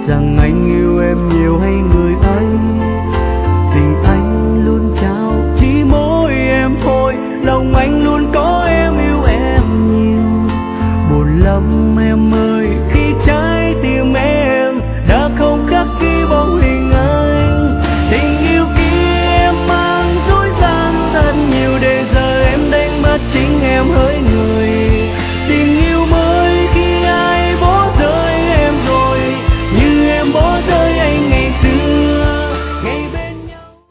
rằng anh yêu em nhiều hay người ấy. Tình anh luôn trao chỉ mỗi em thôi, lòng anh luôn có em, yêu em nhiều. Buồn lắm em ơi